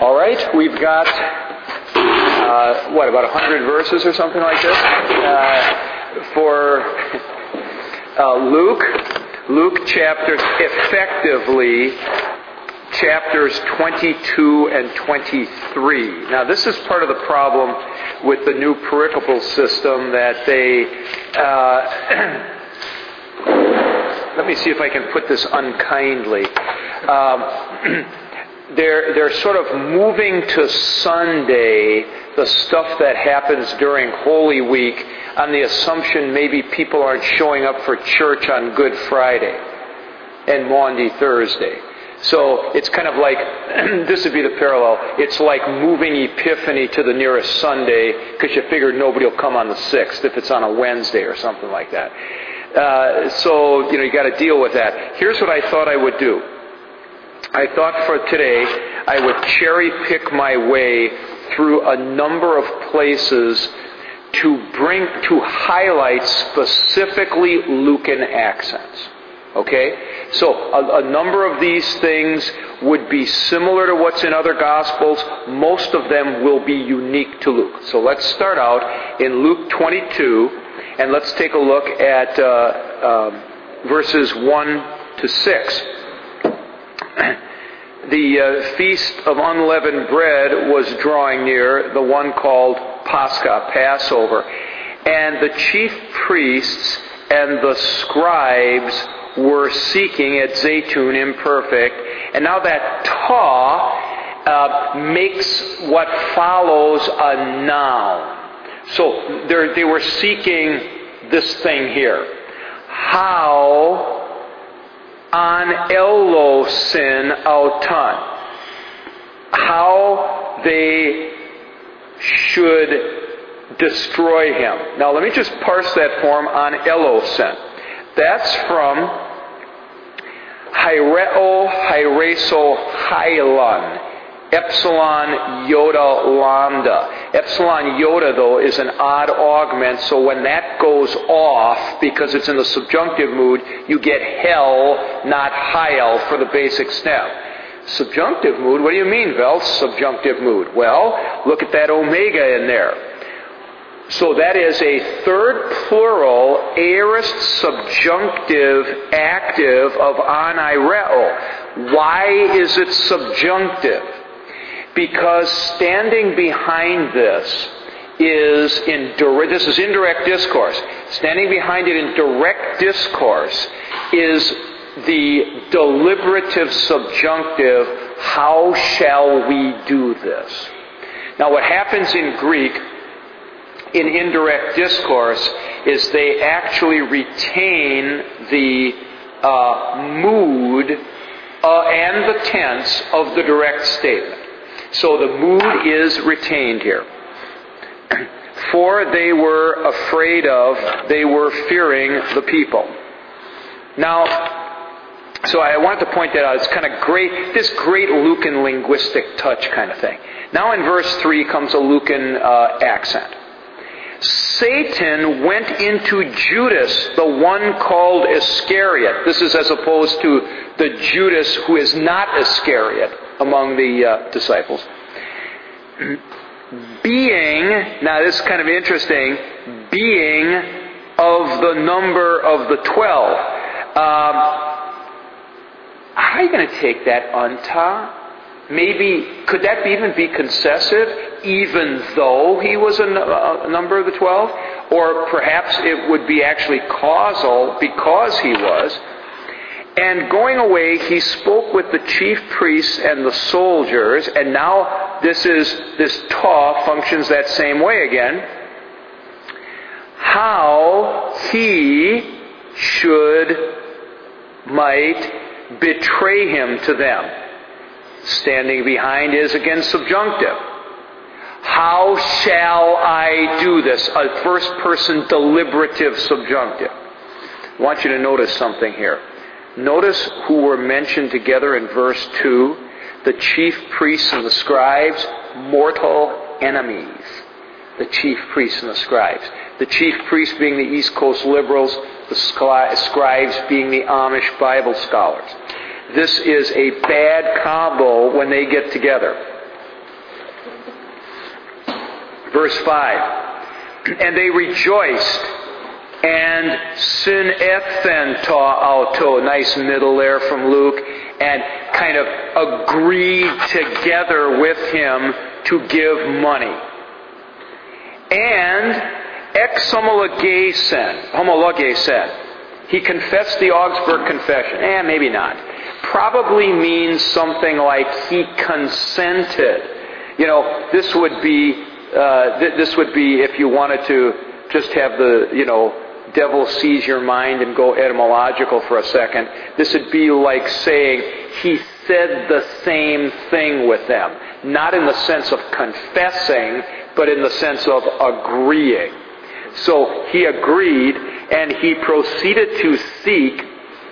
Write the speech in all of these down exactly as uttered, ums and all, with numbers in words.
All right, we've got, uh, what, about one hundred verses or something like this uh, for uh, Luke. Luke chapters, effectively, chapters twenty-two and twenty-three. Now, this is part of the problem with the new pericopal system that they... Uh, let me see if I can put this unkindly. Um, They're, they're sort of moving to Sunday the stuff that happens during Holy Week on the assumption maybe people aren't showing up for church on Good Friday and Maundy Thursday. So it's kind of like, this would be the parallel, it's like moving Epiphany to the nearest Sunday because you figure nobody will come on the sixth if it's on a Wednesday or something like that. Uh, so, you know, you got to deal with that. Here's what I thought I would do. I thought for today I would cherry pick my way through a number of places to bring, to highlight specifically Lucan accents. Okay? So a, a number of these things would be similar to what's in other Gospels. Most of them will be unique to Luke. So let's start out in Luke twenty-two and let's take a look at uh, uh, verses one to six. The uh, Feast of Unleavened Bread was drawing near, the one called Pascha, Passover. And the chief priests and the scribes were seeking at Zaytun imperfect. And now that ta uh, makes what follows a noun. So they were seeking this thing here. How an elosin autan. How they should destroy him. Now let me just parse that form, an elosin. That's from Hyreo, Hyreso, Hylon. Epsilon, Yoda, Lambda. Epsilon, Yoda, though, is an odd augment, so when that goes off, because it's in the subjunctive mood, you get hell, not Hyel, for the basic stem. Subjunctive mood? What do you mean, Vel? Subjunctive mood. Well, look at that omega in there. So that is a third plural, aorist subjunctive active of anaireo. Why is it subjunctive? Because standing behind this is in this is indirect discourse. Standing behind it in direct discourse is the deliberative subjunctive, how shall we do this? Now what happens in Greek in indirect discourse is they actually retain the uh, mood uh, and the tense of the direct statement. So the mood is retained here. For they were afraid of, they were fearing the people. Now, so I want to point that out. It's kind of great, this great Lucan linguistic touch kind of thing. Now in verse three comes a Lucan uh, accent. Satan went into Judas, the one called Iscariot. This is as opposed to the Judas who is not Iscariot among the uh, disciples. Being, now this is kind of interesting, being of the number of the twelve. Um, how are you going to take that unta? Maybe, could that even be concessive, even though he was a, a number of the twelve? Or perhaps it would be actually causal because he was. And going away, he spoke with the chief priests and the soldiers, and now this is this ta functions that same way again. How he should might betray him to them. Standing behind is again subjunctive. How shall I do this? A first person deliberative subjunctive. I want you to notice something here. Notice who were mentioned together in verse two. The chief priests and the scribes, mortal enemies. The chief priests and the scribes. The chief priests being the East Coast liberals, the scribes being the Amish Bible scholars. This is a bad combo when they get together. Verse five. And they rejoiced and synethenta auto, nice middle there from Luke, and kind of agreed together with him to give money. And ex homologesen, homologesen, he confessed the Augsburg Confession. Eh, maybe not. Probably means something like he consented. You know, this would be, uh, th- this would be if you wanted to just have the, you know, devil seize your mind and go etymological for a second. This would be like saying he said the same thing with them. Not in the sense of confessing, but in the sense of agreeing. So he agreed, and he proceeded to seek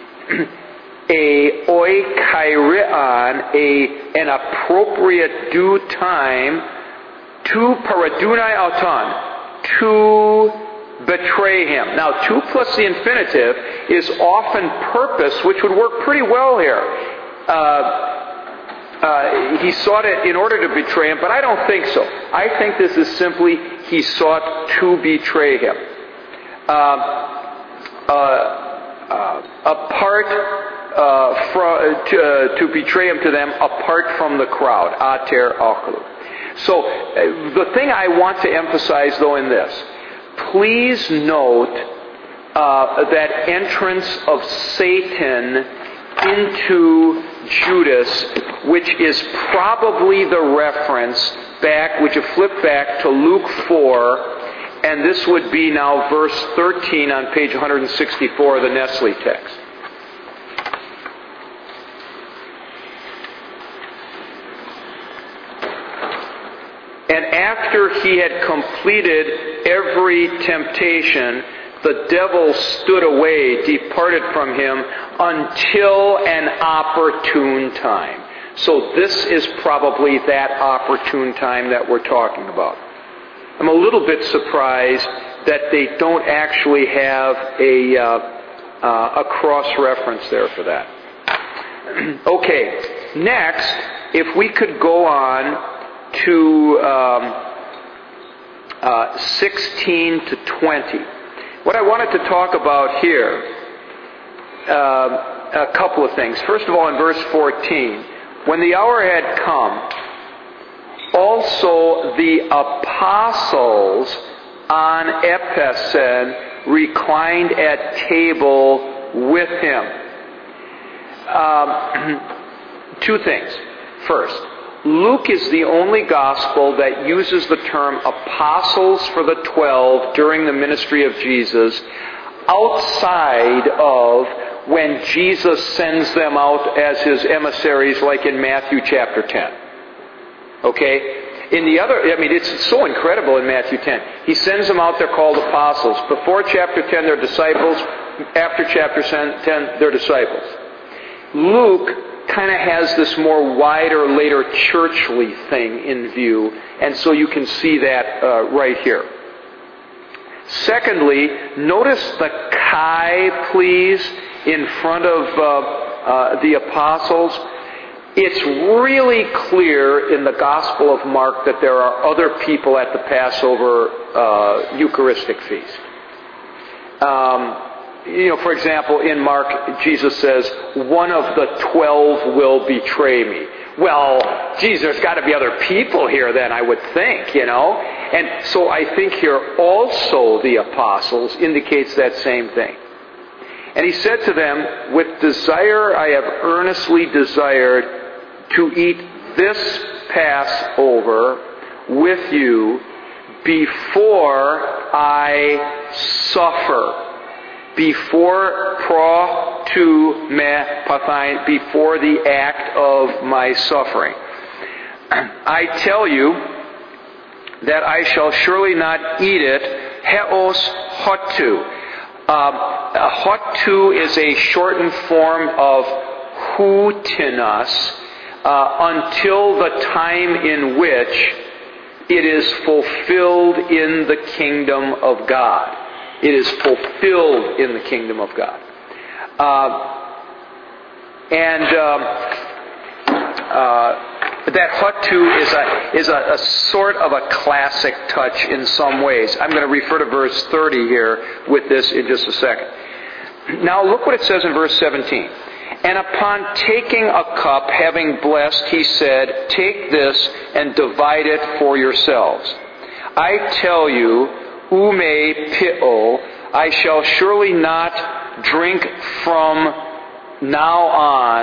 a oikairion, a an appropriate due time, to paradunai auton, to betray him. Now, to plus the infinitive is often purpose, which would work pretty well here. Uh, uh, he sought it in order to betray him, but I don't think so. I think this is simply he sought to betray him. Uh, uh, uh, apart uh, from to, uh, to betray him to them, apart from the crowd. Ater ochlu. So uh, the thing I want to emphasize, though, in this. Please note uh, that entrance of Satan into Judas, which is probably the reference back, would you flip back to Luke four, and this would be now verse thirteen on page one sixty-four of the Nestle text. And after he had completed every temptation, the devil stood away, departed from him, until an opportune time. So this is probably that opportune time that we're talking about. I'm a little bit surprised that they don't actually have a, uh, uh, a cross-reference there for that. Okay, next, if we could go on to um, uh, sixteen to twenty. What I wanted to talk about here, uh, a couple of things. First of all, in verse fourteen, when the hour had come, also the apostles on Epesen reclined at table with him. Um, two things. First, Luke is the only gospel that uses the term apostles for the twelve during the ministry of Jesus outside of when Jesus sends them out as his emissaries, like in Matthew chapter ten. Okay? In the other, I mean, it's so incredible in Matthew ten. He sends them out, they're called apostles. Before chapter ten, they're disciples. After chapter ten, they're disciples. Luke kind of has this more wider, later churchly thing in view, and so you can see that uh, right here. Secondly, notice the Kai, please, in front of uh, uh, the apostles. It's really clear in the Gospel of Mark that there are other people at the Passover uh, Eucharistic feast. Um, You know, for example, in Mark, Jesus says, one of the twelve will betray me. Well, geez, there's got to be other people here then, I would think, you know. And so I think here also the apostles indicates that same thing. And he said to them, with desire I have earnestly desired to eat this Passover with you before I suffer. Before pro to me pathain, before the act of my suffering. I tell you that I shall surely not eat it, heos hotu. Um, hotu is a shortened form of hutinos, uh, until the time in which it is fulfilled in the kingdom of God. It is fulfilled in the kingdom of God. Uh, and um, uh, that hatu is a is a, a sort of a classic touch in some ways. I'm going to refer to verse thirty here with this in just a second. Now look what it says in verse seventeen. And upon taking a cup, having blessed, he said, "Take this and divide it for yourselves. I tell you, ume pio, I shall surely not drink from now on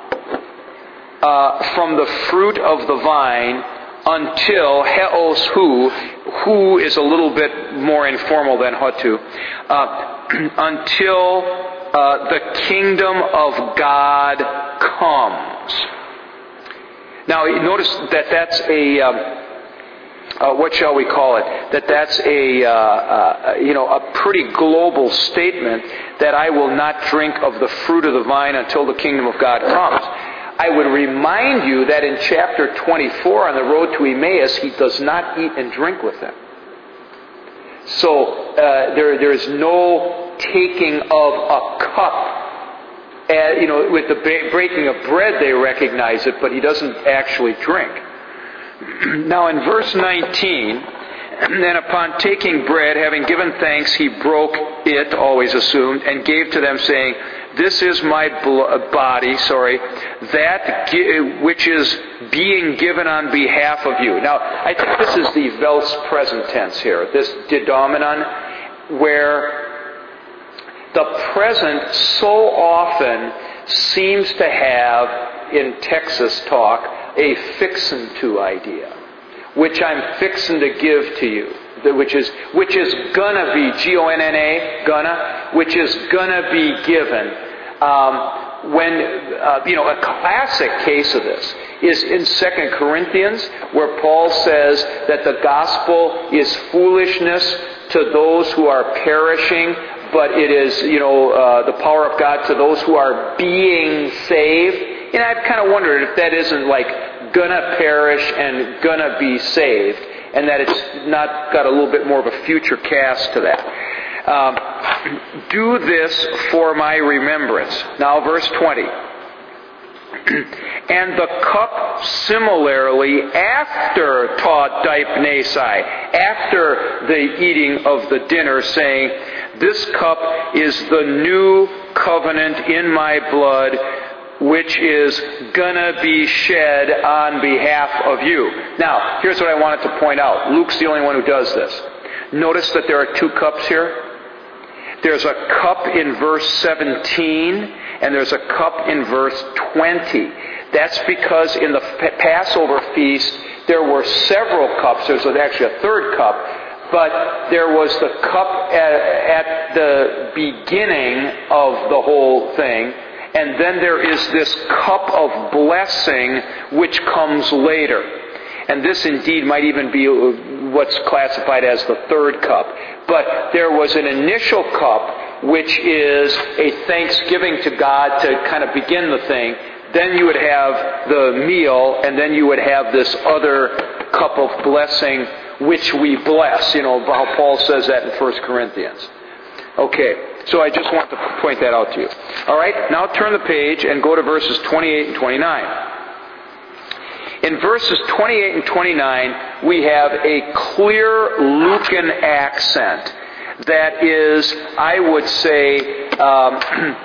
uh, from the fruit of the vine until heos hu, hu is a little bit more informal than hatu, uh, until uh, the kingdom of God comes." Now, notice that that's a... Um, Uh, what shall we call it? That that's a uh, uh, you know a pretty global statement that I will not drink of the fruit of the vine until the kingdom of God comes. I would remind you that in chapter twenty-four on the road to Emmaus, he does not eat and drink with them. So uh, there there is no taking of a cup. Uh, you know, with the ba- breaking of bread, they recognize it, but he doesn't actually drink. Now in verse nineteen, and upon taking bread, having given thanks, he broke it, always assumed, and gave to them, saying, "This is my bl- body, sorry, that gi- which is being given on behalf of you." Now, I think this is the Vels present tense here, this didominon, where the present so often seems to have, in Texas talk, a fixin' to idea, which I'm fixin' to give to you, which is which is gonna be G O N N A, gonna, which is gonna be given. Um, when uh, you know, a classic case of this is in Second Corinthians, where Paul says that the gospel is foolishness to those who are perishing, but it is, you know, uh, the power of God to those who are being saved. And I've kind of wondered if that isn't like gonna perish and gonna be saved, and that it's not got a little bit more of a future cast to that. Um, do this for my remembrance. Now, verse twenty. And the cup similarly after ta dipnesai, after the eating of the dinner, saying, "This cup is the new covenant in my blood, which is gonna be shed on behalf of you." Now, here's what I wanted to point out. Luke's the only one who does this. Notice that there are two cups here. There's a cup in verse seventeen, and there's a cup in verse twenty. That's because in the Passover feast, there were several cups. There's actually a third cup. But there was the cup at, at the beginning of the whole thing. And then there is this cup of blessing which comes later. And this indeed might even be what's classified as the third cup. But there was an initial cup which is a thanksgiving to God to kind of begin the thing. Then you would have the meal, and then you would have this other cup of blessing which we bless. You know, how Paul says that in First Corinthians. Okay, so I just want to point that out to you. All right, now turn the page and go to verses twenty-eight and twenty-nine. In verses twenty-eight and twenty-nine, we have a clear Lucan accent that is, I would say, um,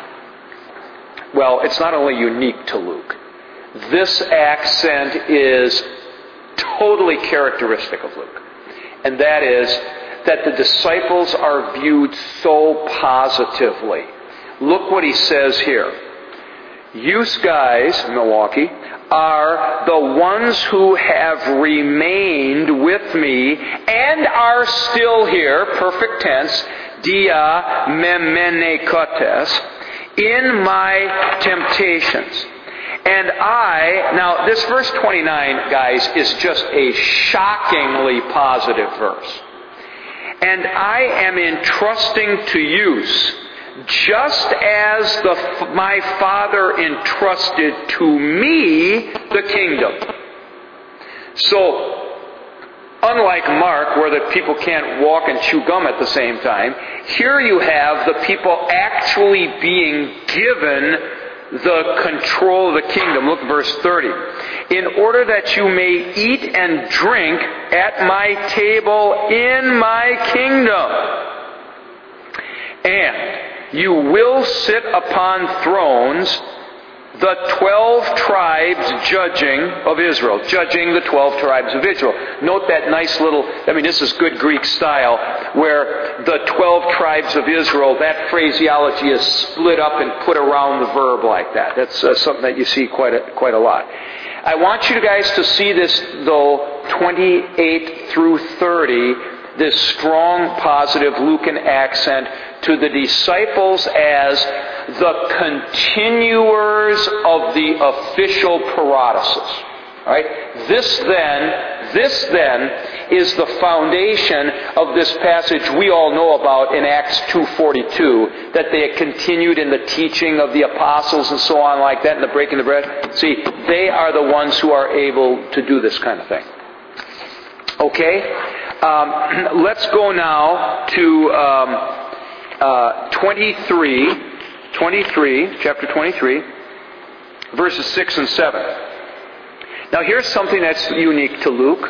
well, it's not only unique to Luke. This accent is totally characteristic of Luke. And that is that the disciples are viewed so positively. Look what he says here. "You guys, Milwaukee, are the ones who have remained with me and are still here," perfect tense, dia memenekotes, "in my temptations. And I," now this verse twenty-nine, guys, is just a shockingly positive verse. "And I am entrusting to use, just as the, my Father entrusted to me the kingdom." So, unlike Mark, where the people can't walk and chew gum at the same time, here you have the people actually being given the control of the kingdom. Look at verse thirty. In order that you may eat and drink at my table in my kingdom. And you will sit upon thrones, the twelve tribes judging of Israel. Judging the twelve tribes of Israel. Note that nice little, I mean this is good Greek style, where the twelve tribes of Israel, that phraseology is split up and put around the verb like that. That's uh, something that you see quite a, quite a lot. I want you guys to see this, though, twenty-eight through thirty, this strong, positive Lucan accent to the disciples as the continuers of the official parodosis. All right? This then, this then is the foundation of this passage we all know about in Acts two forty-two, that they had continued in the teaching of the apostles and so on like that, and the breaking of the bread. See, they are the ones who are able to do this kind of thing. Okay? Um, let's go now to um, uh, twenty-three, twenty-three, chapter twenty-three, verses six and seven. Now here's something that's unique to Luke.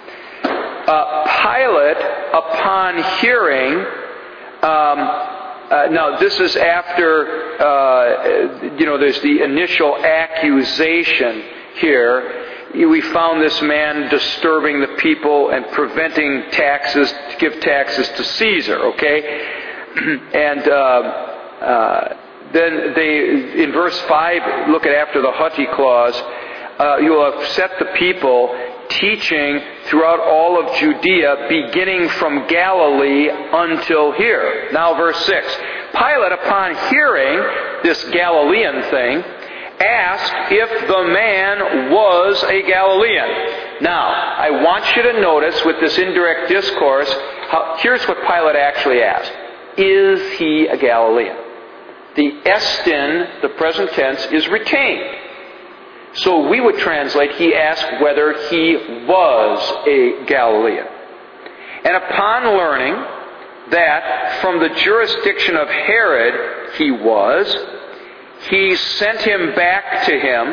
Uh, Pilate, upon hearing, um, uh, now this is after, uh, you know, there's the initial accusation here. We found this man disturbing the people and preventing taxes, to give taxes to Caesar, okay? And uh, uh, then they, in verse five, look at after the haughty clause, uh, you will upset the people, teaching throughout all of Judea, beginning from Galilee until here. Now verse six. Pilate, upon hearing this Galilean thing, asked if the man was a Galilean. Now, I want you to notice with this indirect discourse, how, here's what Pilate actually asked. Is he a Galilean? The estin, the present tense, is retained. So we would translate, he asked whether he was a Galilean. And upon learning that from the jurisdiction of Herod he was, he sent him back to him.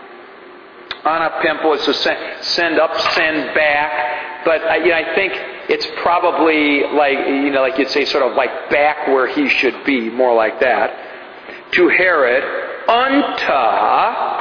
Anapempo is to send, send up, send back. But I, you know, I think it's probably like, you know, like you'd say, sort of like back where he should be, more like that. To Herod, unto,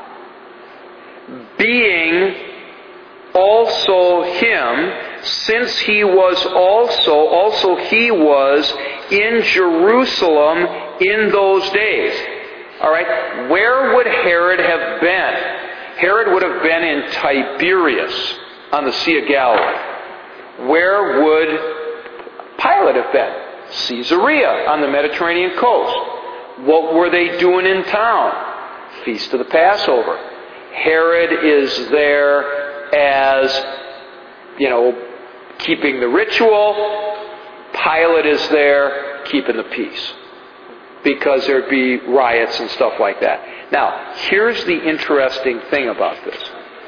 being also him, since he was also, also he was in Jerusalem in those days. All right, where would Herod have been? Herod would have been in Tiberias on the Sea of Galilee. Where would Pilate have been? Caesarea on the Mediterranean coast. What were they doing in town? Feast of the Passover. Herod is there as, you know, keeping the ritual. Pilate is there keeping the peace, because there'd be riots and stuff like that. Now, here's the interesting thing about this.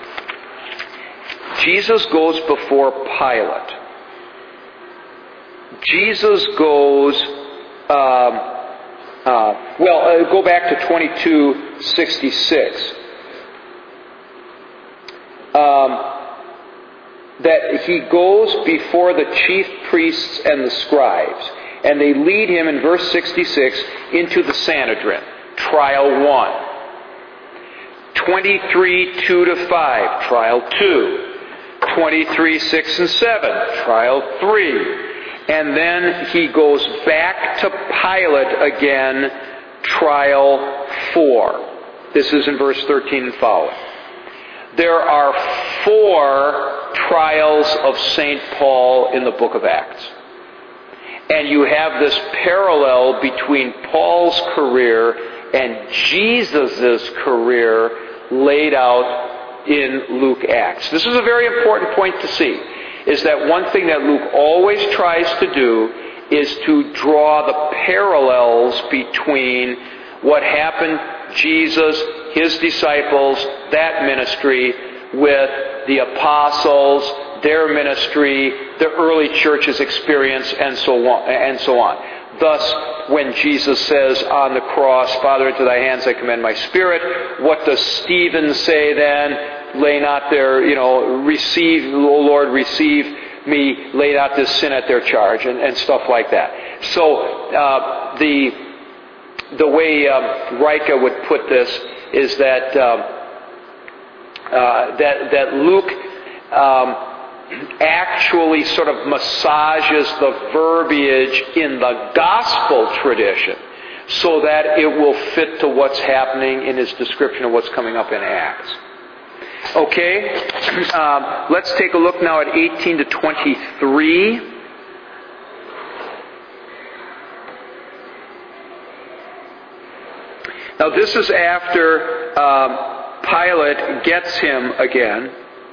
Jesus goes before Pilate. Jesus goes, um, uh, well, uh, go back to twenty-two sixty-six. Um, that he goes before the chief priests and the scribes, and they lead him in verse sixty-six into the Sanhedrin, trial one. twenty-three two to five, trial two. twenty-three six and seven, trial three. And then he goes back to Pilate again, trial four. This is in verse thirteen and following. There are four trials of Saint Paul in the book of Acts. And you have this parallel between Paul's career and Jesus' career laid out in Luke Acts. This is a very important point to see, is that one thing that Luke always tries to do is to draw the parallels between what happened, Jesus, his disciples, that ministry, with the apostles, their ministry, the early church's experience, and so on. And so on. Thus, when Jesus says on the cross, Father, into thy hands I commend my spirit, what does Stephen say then? Lay not their, you know, receive, O Lord, receive me, lay not this sin at their charge, and, and stuff like that. So, uh, the the way um, Rika would put this is that um, uh, that that Luke um, actually sort of massages the verbiage in the gospel tradition so that it will fit to what's happening in his description of what's coming up in Acts. Okay, um, let's take a look now at eighteen to twenty-three. Now this is after um, Pilate gets him again.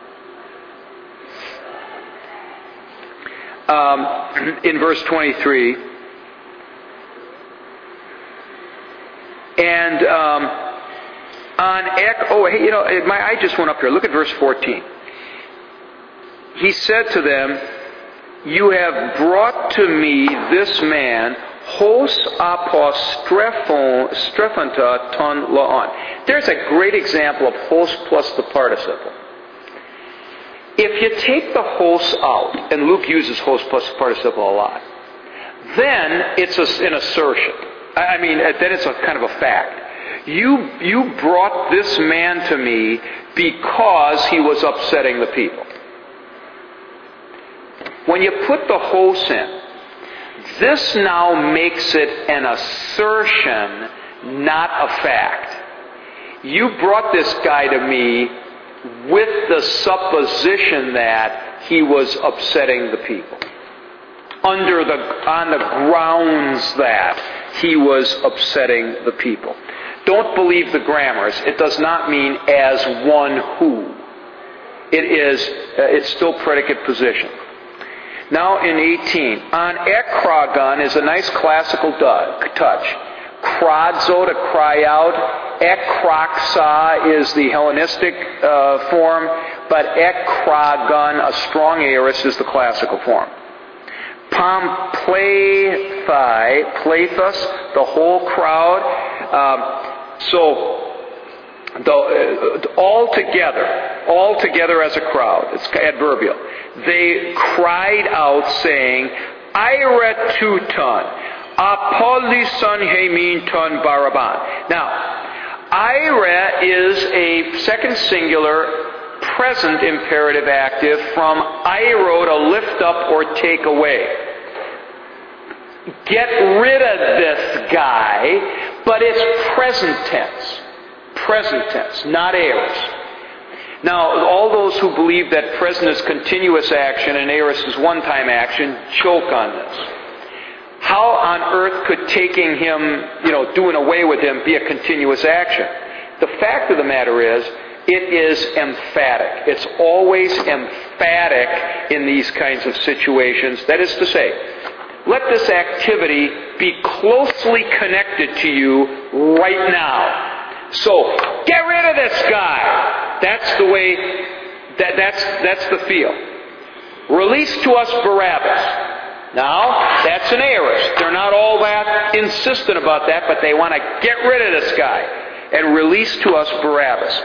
Um, in verse twenty-three. And um, on ec- oh, hey, you know, my eye just went up here. Look at verse fourteen. He said to them, "You have brought to me this man, hos apos strephanta ton laon." There's a great example of hos plus the participle. If you take the hos out, and Luke uses hos plus the participle a lot, then it's a, an assertion. I mean, then it's a kind of a fact. You, you brought this man to me because he was upsetting the people. When you put the hos in, this now makes it an assertion, not a fact. You brought this guy to me with the supposition that he was upsetting the people. Under the, on the grounds that he was upsetting the people. Don't believe the grammars. It does not mean as one who. It is, uh, it's still predicate position. Now in eighteen, on ekrogon is a nice classical du- touch. Kradzo, to cry out. Ekroxa is the Hellenistic uh, form, but ekrogon, a strong aorist, is the classical form. Pomplethi, plethus, the whole crowd. Um, so, the, uh, all together, all together as a crowd, it's adverbial. They cried out saying, "Ire tuton, apolison hemin ton baraban." Now, ire is a second singular present imperative active from iro, to lift up or take away. Get rid of this guy, but it's present tense. Present tense, not aorist. Now, all those who believe that present is continuous action and aorist is one-time action choke on this. How on earth could taking him, you know, doing away with him be a continuous action? The fact of the matter is, it is emphatic. It's always emphatic in these kinds of situations. That is to say, let this activity be closely connected to you right now. So, get rid of this guy. That's the way, that, that's, that's the feel. Release to us Barabbas. Now, that's an aorist. They're not all that insistent about that, but they want to get rid of this guy. And release to us Barabbas,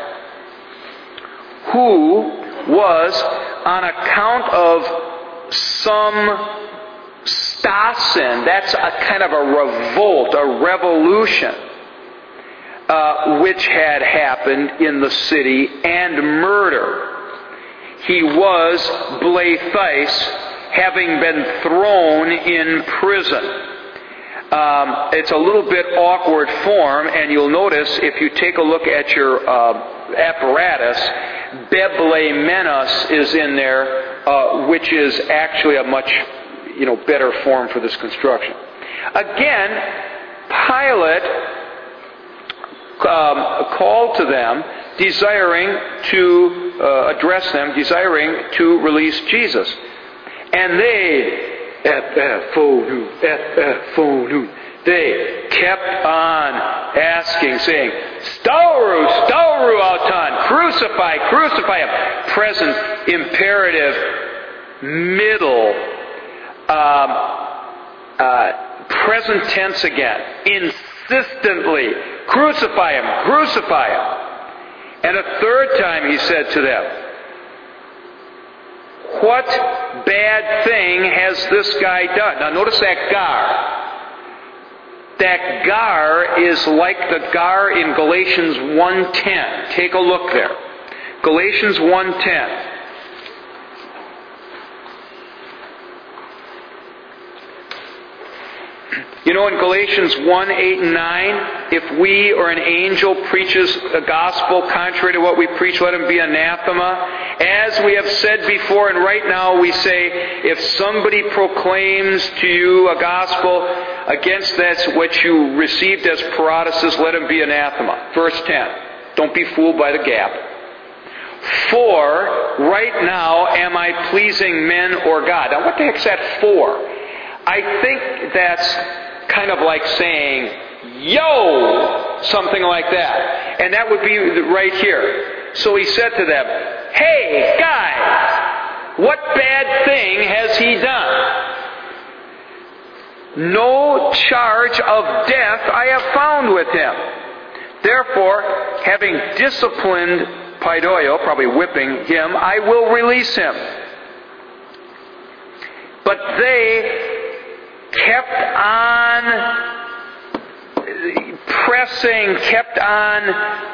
who was, on account of some stasin, that's a kind of a revolt, a revolution, uh, which had happened in the city, and murder. He was blethis, having been thrown in prison. Um, it's a little bit awkward form, and you'll notice if you take a look at your uh, apparatus, beblemenos is in there, uh, which is actually a much, you know, better form for this construction. Again, Pilate um, called to them, desiring to uh, address them, desiring to release Jesus. And they, they kept on asking, saying, "Stauru, stauru auton, crucify, crucify him." Present imperative, middle, um, uh, present tense again. Insistently. Crucify him. Crucify him. And a third time he said to them, what bad thing has this guy done? Now notice that gar. That gar is like the gar in Galatians one ten. Take a look there. Galatians one ten. You know, in Galatians one, eight, and nine, if we or an angel preaches a gospel contrary to what we preach, let him be anathema. As we have said before, and right now we say, if somebody proclaims to you a gospel against that which you received as paradises, let him be anathema. Verse ten. Don't be fooled by the gap. For, right now, am I pleasing men or God? Now, what the heck's that for? I think that's kind of like saying, yo, something like that. And that would be right here. So he said to them, hey, guys, what bad thing has he done? No charge of death I have found with him. Therefore, having disciplined Paidoio, probably whipping him, I will release him. But they kept on pressing, kept on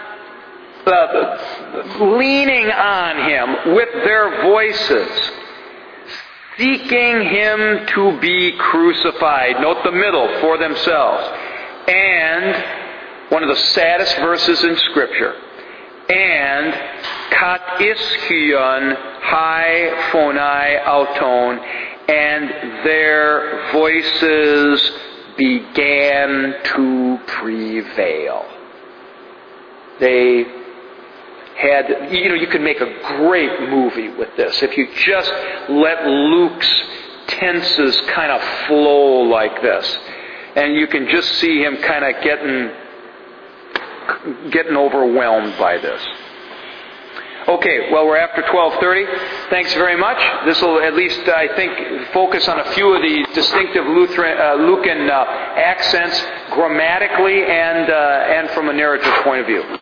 uh, leaning on him with their voices, seeking him to be crucified. Note the middle, for themselves. And one of the saddest verses in Scripture. And kat iskion hai phonai auton, and their voices began to prevail. They had, you know, you could make a great movie with this if you just let Luke's tenses kind of flow like this. And you can just see him kind of getting getting overwhelmed by this. Okay, well, we're after twelve thirty. Thanks very much. This will at least, I think, focus on a few of the distinctive Lutheran, uh, Lucan uh, accents grammatically and uh, and from a narrative point of view.